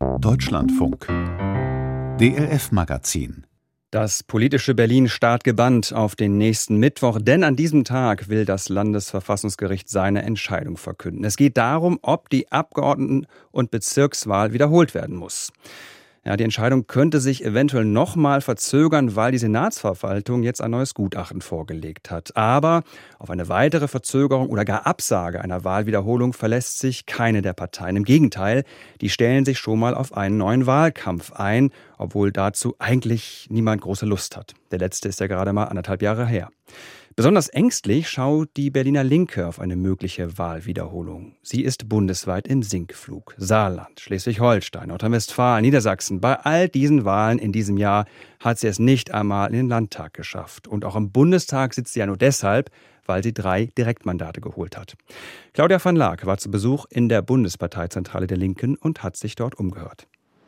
Deutschlandfunk DLF-Magazin. Das politische Berlin starrt gebannt auf den nächsten Mittwoch, denn an diesem Tag will das Landesverfassungsgericht seine Entscheidung verkünden. Es geht darum, ob die Abgeordneten- und Bezirkswahl wiederholt werden muss. Ja, die Entscheidung könnte sich eventuell nochmal verzögern, weil die Senatsverwaltung jetzt ein neues Gutachten vorgelegt hat. Aber auf eine weitere Verzögerung oder gar Absage einer Wahlwiederholung verlässt sich keine der Parteien. Im Gegenteil, die stellen sich schon mal auf einen neuen Wahlkampf ein, obwohl dazu eigentlich niemand große Lust hat. Der letzte ist ja gerade mal 1,5 Jahre her. Besonders ängstlich schaut die Berliner Linke auf eine mögliche Wahlwiederholung. Sie ist bundesweit im Sinkflug. Saarland, Schleswig-Holstein, Nordrhein-Westfalen, Niedersachsen. Bei all diesen Wahlen in diesem Jahr hat sie es nicht einmal in den Landtag geschafft. Und auch im Bundestag sitzt sie ja nur deshalb, weil sie 3 Direktmandate geholt hat. Claudia van Laak war zu Besuch in der Bundesparteizentrale der Linken und hat sich dort umgehört.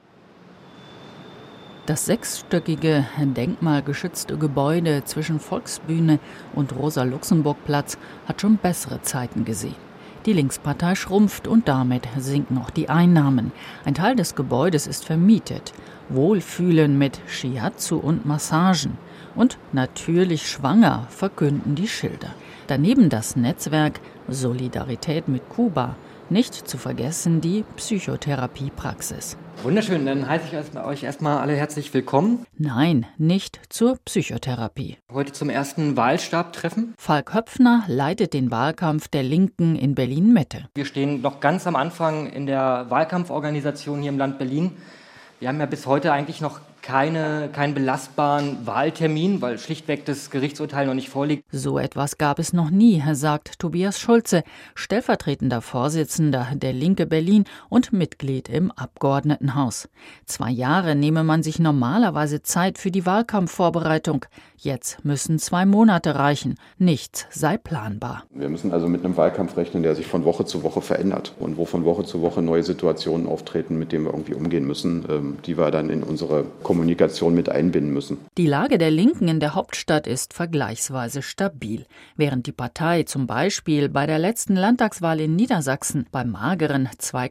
Das 6-stöckige, denkmalgeschützte Gebäude zwischen Volksbühne und Rosa-Luxemburg-Platz hat schon bessere Zeiten gesehen. Die Linkspartei schrumpft und damit sinken auch die Einnahmen. Ein Teil des Gebäudes ist vermietet. Wohlfühlen mit Shiatsu und Massagen. Und natürlich schwanger, verkünden die Schilder. Daneben das Netzwerk Solidarität mit Kuba. Nicht zu vergessen die Psychotherapiepraxis. Wunderschön, dann heiße ich euch erstmal alle herzlich willkommen. Nein, nicht zur Psychotherapie. Heute zum ersten Wahlstabtreffen. Falk Höpfner leitet den Wahlkampf der Linken in Berlin-Mitte. Wir stehen noch ganz am Anfang in der Wahlkampforganisation hier im Land Berlin. Wir haben ja bis heute eigentlich noch keinen belastbaren Wahltermin, weil schlichtweg das Gerichtsurteil noch nicht vorliegt. So etwas gab es noch nie, sagt Tobias Schulze, stellvertretender Vorsitzender der Linke Berlin und Mitglied im Abgeordnetenhaus. 2 Jahre nehme man sich normalerweise Zeit für die Wahlkampfvorbereitung. Jetzt müssen 2 Monate reichen. Nichts sei planbar. Wir müssen also mit einem Wahlkampf rechnen, der sich von Woche zu Woche verändert und wo von Woche zu Woche neue Situationen auftreten, mit denen wir irgendwie umgehen müssen, die wir dann in unsere Kommunikation mit einbinden müssen. Die Lage der Linken in der Hauptstadt ist vergleichsweise stabil. Während die Partei zum Beispiel bei der letzten Landtagswahl in Niedersachsen bei mageren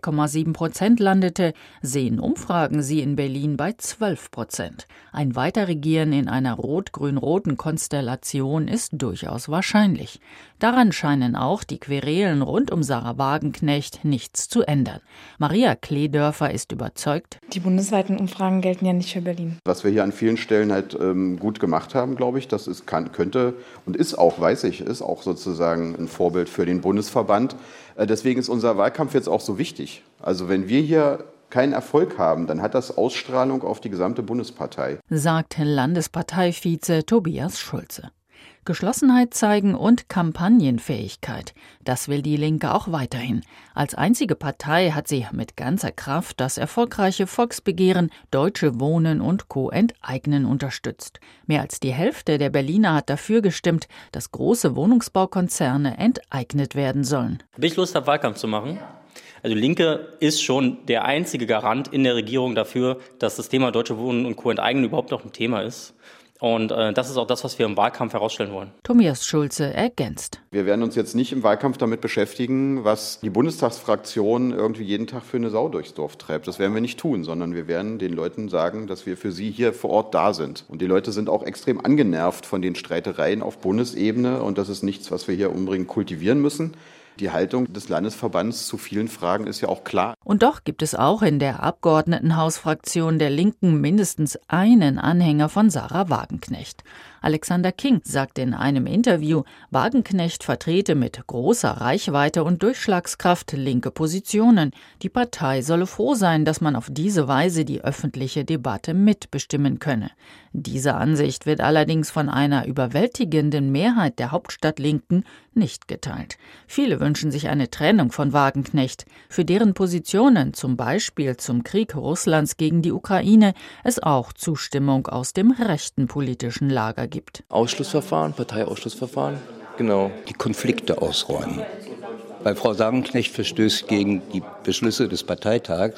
2,7% landete, sehen Umfragen sie in Berlin bei 12%. Ein Weiterregieren in einer rot-grün-roten Konstellation ist durchaus wahrscheinlich. Daran scheinen auch die Querelen rund um Sarah Wagenknecht nichts zu ändern. Maria Kledörfer ist überzeugt. Die bundesweiten Umfragen gelten ja nicht für Berlin. Was wir hier an vielen Stellen halt gut gemacht haben, glaube ich, das ist, könnte und ist auch, weiß ich, ist auch sozusagen ein Vorbild für den Bundesverband. Deswegen ist unser Wahlkampf jetzt auch so wichtig. Also wenn wir hier keinen Erfolg haben, dann hat das Ausstrahlung auf die gesamte Bundespartei, sagt Landesparteivize Tobias Schulze. Geschlossenheit zeigen und Kampagnenfähigkeit. Das will die Linke auch weiterhin. Als einzige Partei hat sie mit ganzer Kraft das erfolgreiche Volksbegehren Deutsche Wohnen und Co. enteignen unterstützt. Mehr als die Hälfte der Berliner hat dafür gestimmt, dass große Wohnungsbaukonzerne enteignet werden sollen. Ob ich Lust habe, Wahlkampf zu machen? Also Linke ist schon der einzige Garant in der Regierung dafür, dass das Thema Deutsche Wohnen und Co. enteignen überhaupt noch ein Thema ist. Und das ist auch das, was wir im Wahlkampf herausstellen wollen. Tobias Schulze ergänzt. Wir werden uns jetzt nicht im Wahlkampf damit beschäftigen, was die Bundestagsfraktion irgendwie jeden Tag für eine Sau durchs Dorf treibt. Das werden wir nicht tun, sondern wir werden den Leuten sagen, dass wir für sie hier vor Ort da sind. Und die Leute sind auch extrem angenervt von den Streitereien auf Bundesebene. Und das ist nichts, was wir hier unbedingt kultivieren müssen. Die Haltung des Landesverbands zu vielen Fragen ist ja auch klar. Und doch gibt es auch in der Abgeordnetenhausfraktion der Linken mindestens einen Anhänger von Sarah Wagenknecht. Alexander King sagt in einem Interview, Wagenknecht vertrete mit großer Reichweite und Durchschlagskraft linke Positionen. Die Partei solle froh sein, dass man auf diese Weise die öffentliche Debatte mitbestimmen könne. Diese Ansicht wird allerdings von einer überwältigenden Mehrheit der Hauptstadtlinken nicht geteilt. Viele wünschen sich eine Trennung von Wagenknecht, für deren Positionen, zum Beispiel zum Krieg Russlands gegen die Ukraine, es auch Zustimmung aus dem rechten politischen Lager gibt. Ausschlussverfahren, Parteiausschlussverfahren, genau. Die Konflikte ausräumen. Weil Frau Wagenknecht verstößt gegen die Beschlüsse des Parteitags.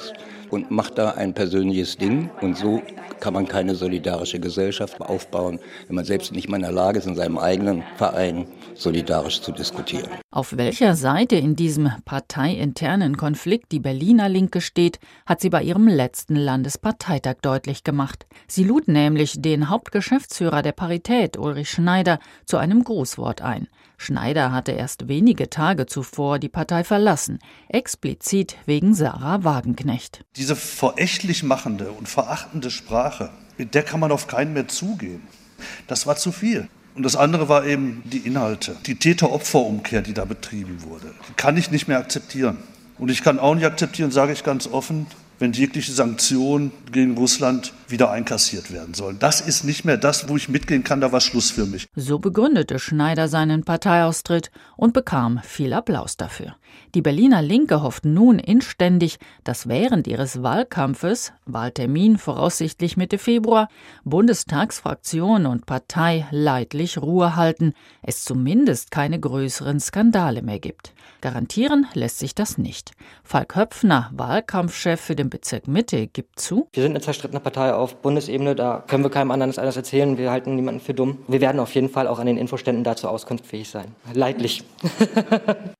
und macht da ein persönliches Ding. Und so kann man keine solidarische Gesellschaft aufbauen, wenn man selbst nicht mal in der Lage ist, in seinem eigenen Verein solidarisch zu diskutieren. Auf welcher Seite in diesem parteiinternen Konflikt die Berliner Linke steht, hat sie bei ihrem letzten Landesparteitag deutlich gemacht. Sie lud nämlich den Hauptgeschäftsführer der Parität, Ulrich Schneider, zu einem Grußwort ein. Schneider hatte erst wenige Tage zuvor die Partei verlassen, explizit wegen Sarah Wagenknecht. Diese verächtlich machende und verachtende Sprache, mit der kann man auf keinen mehr zugehen. Das war zu viel. Und das andere war eben die Inhalte, die Täter-Opfer-Umkehr, die da betrieben wurde. Die kann ich nicht mehr akzeptieren. Und ich kann auch nicht akzeptieren, sage ich ganz offen, wenn jegliche Sanktionen gegen Russland wieder einkassiert werden sollen. Das ist nicht mehr das, wo ich mitgehen kann, da war Schluss für mich. So begründete Schneider seinen Parteiaustritt und bekam viel Applaus dafür. Die Berliner Linke hofft nun inständig, dass während ihres Wahlkampfes, Wahltermin voraussichtlich Mitte Februar, Bundestagsfraktion und Partei leidlich Ruhe halten, es zumindest keine größeren Skandale mehr gibt. Garantieren lässt sich das nicht. Falk Höpfner, Wahlkampfchef für den Bezirk Mitte, gibt zu: Wir sind eine zerstrittene Partei auf Bundesebene, da können wir keinem anderen alles erzählen, wir halten niemanden für dumm. Wir werden auf jeden Fall auch an den Infoständen dazu auskunftsfähig sein. Leidlich.